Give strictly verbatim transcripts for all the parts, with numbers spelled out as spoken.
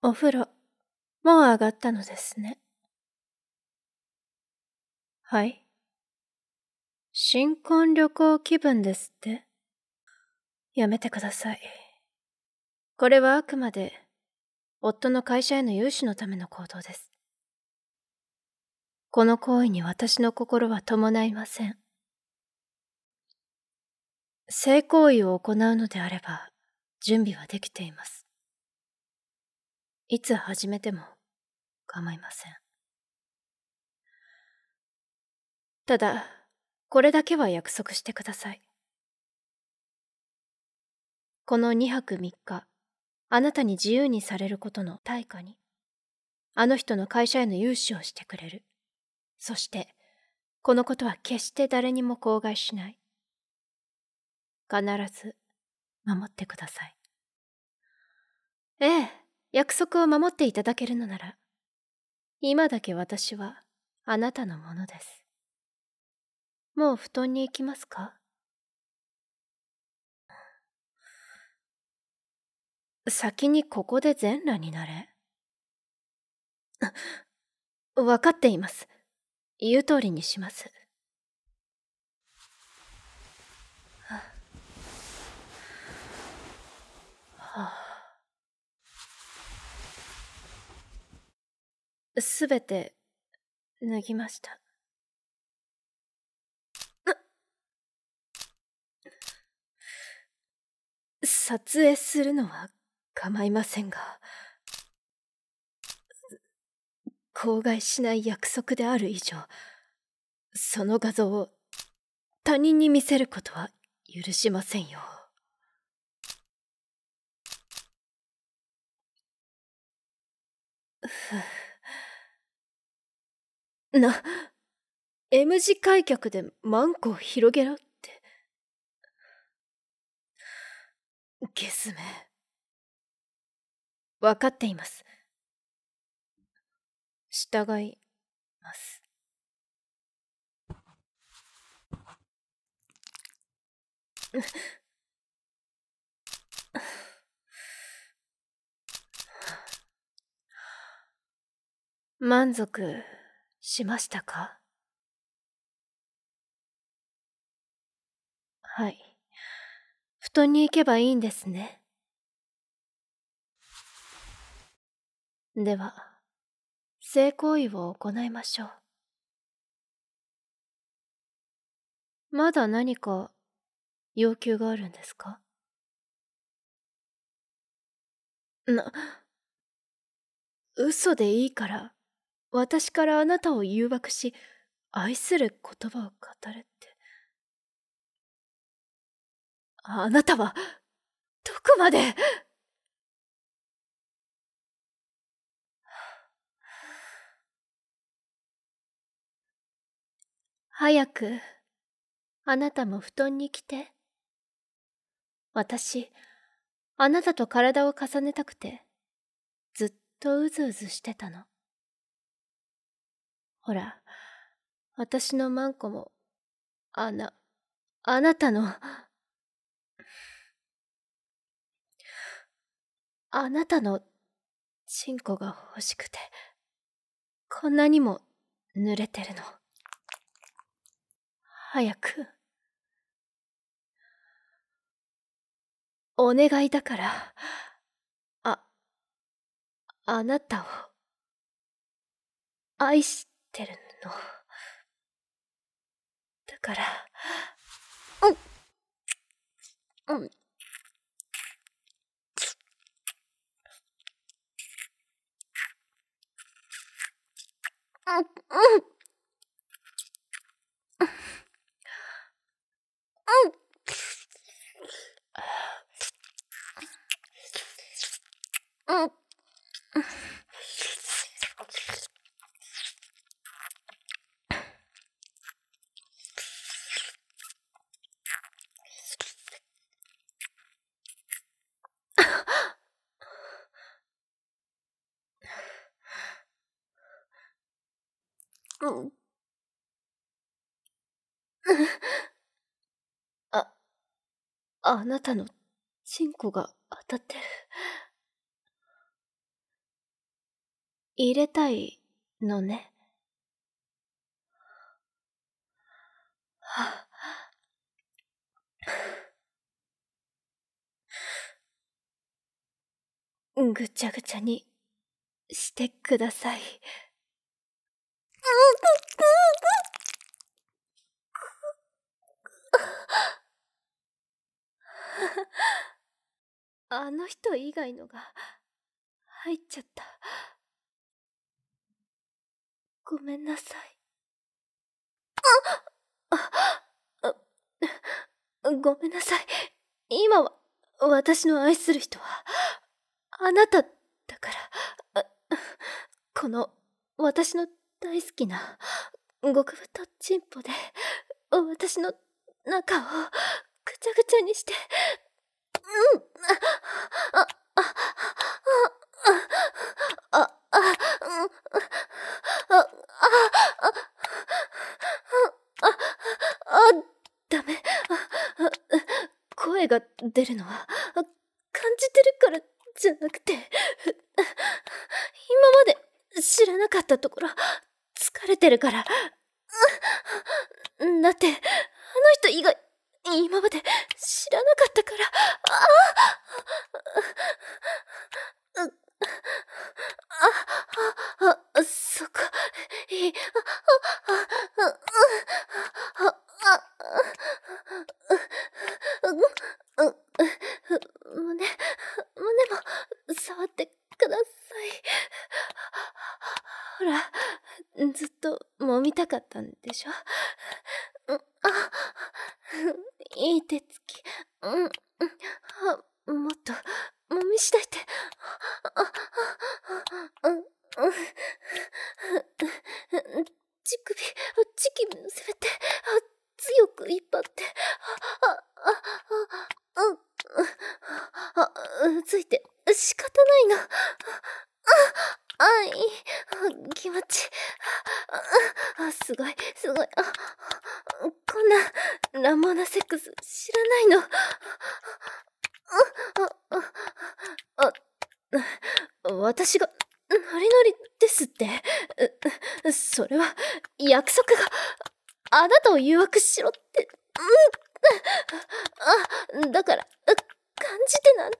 お風呂、もう上がったのですね。はい。新婚旅行気分ですって？やめてください。これはあくまで、夫の会社への融資のための行動です。この行為に私の心は伴いません。性行為を行うのであれば、準備はできています。いつ始めても構いません。ただ、これだけは約束してください。このにはくみっか、あなたに自由にされることの対価に、あの人の会社への融資をしてくれる。そして、このことは決して誰にも口外しない。必ず、守ってください。ええ、約束を守っていただけるのなら、今だけ私は、あなたのものです。もう布団に行きますか？先にここで全裸になれ。わかっています。言う通りにします。すべて脱ぎました。撮影するのは構いませんが、口外しない約束である以上、その画像を他人に見せることは許しませんよ。な、M 字開脚でマンコを広げろって。ゲスめ。わかっています。従います。満足しましたか？はい。布団に行けばいいんですね。では、性行為を行いましょう。まだ何か要求があるんですか？な、嘘でいいから、私からあなたを誘惑し、愛する言葉を語れって。あなたは、どこまで。早く、あなたも布団に来て。私、あなたと体を重ねたくて、ずっとうずうずしてたの。ほら、私のマンコも、あな、あなたの、あなたの、チンコが欲しくて、こんなにも濡れてるの。早く。お願いだから、あ、あなたを、愛してるの。だから、うん、うん、うん、うん、うん。あ、あなたのチンコが当たってる。 入れたいのね。はあ、ぐちゃぐちゃにしてください。あの人以外のが入っちゃった。ごめんなさい。ああごめんなさい。今は私の愛する人はあなただから。この私の大好きな極太チンポで私の中をぐちゃぐちゃにして、うん、あ、あ、あ、あ、あ、あ、あ、あ、あ、あ、ダメ。声が出るのは感じてるからじゃなくて、今まで知らなかったところ疲れてるから。だってあの人以外今まで知らなかったから。ああああそこいい。ああああ胸、胸も触ってください。ほら、ずっと揉みたかったんでしょ。あ、いい手つき。うん、もっと揉みしたいって。乳首、乳首のせめて強く引っ張って。あ、あ、あ、あ、ついて仕方ないの。あ、あ、いい、気持ち。あ、すごい、すごい。あ、こんな乱暴なセックス知らないの。あ、あ、あ、あ、私がノリノリですって。それは約束があなたを誘惑しろって。うん、あ、だから感じてなんて。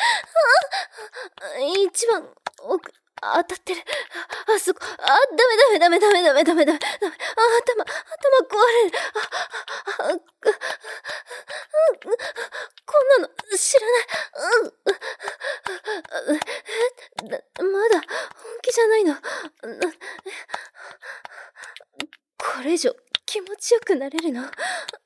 あ、一番奥当たってる。あ、そこ。あ、ダメダメダメダメダメダメダメ。あ、頭、頭壊れる。あ、あ、こんなの知らない。え、だ、まだ本気じゃないの。これ以上気持ちよくなれるの。あ、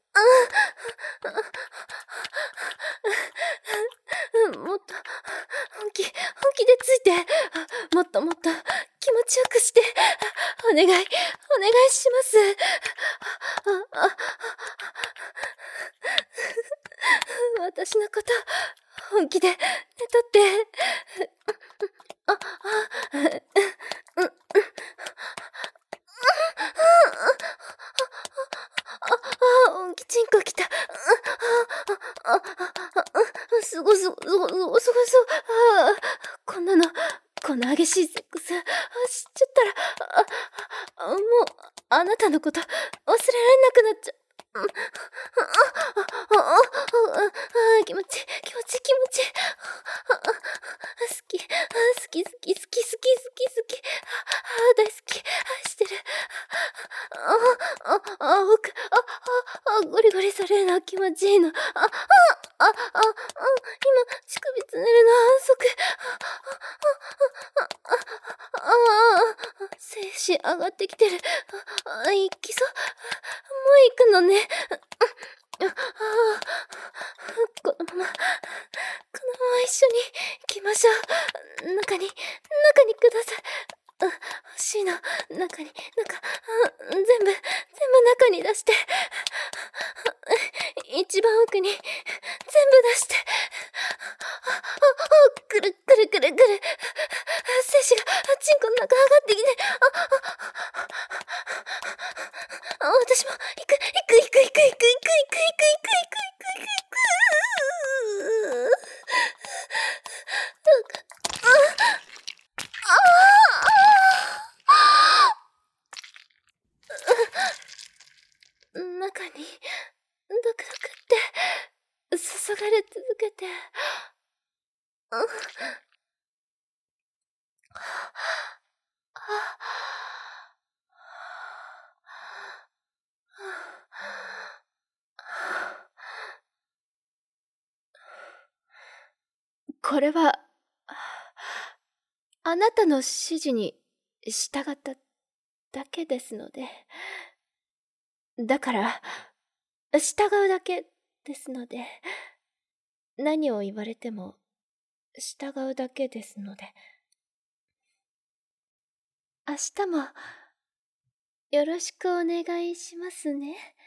もっと本気本気でついて。もっともっと気持ちよくして。お願いお願いします。あ、あ、私のこと本気で寝とって。あ、あ、うん、あ、本気チンコきた。あ、あ、すごすごすごすごすごすご。あ、こんなのこんな激しいセックス知っちゃったら、あ、もうあなたのこと忘れられなくなっちゃう。ああ、気持ちいい気持ちいい気持ちいい。好き好き好き好き好き好き好き。あ、大好き愛してる。あああ奥ああゴリゴリされるの気持ちいいの。ああああ今乳首つねるの反則。ああ精子上がってきてる。あ、行きそう。もう行くのね。ああ、このまま、このまま一緒に行きましょう。中に、中にください。あ、欲しいの。中に、中、全部、全部中に出して。一番奥に、全部出して。くるくるくるくる。精子が、チンコの中上がってきて。あ、私も、行く、行く、行く、行く、行く、行く、行く、行く、行く、行く、行く、行く、行く。あああがれ続けて、うん、これは、あなたの指示に従っただけですので、だから、従うだけですので、何を言われても従うだけですので、明日もよろしくお願いしますね。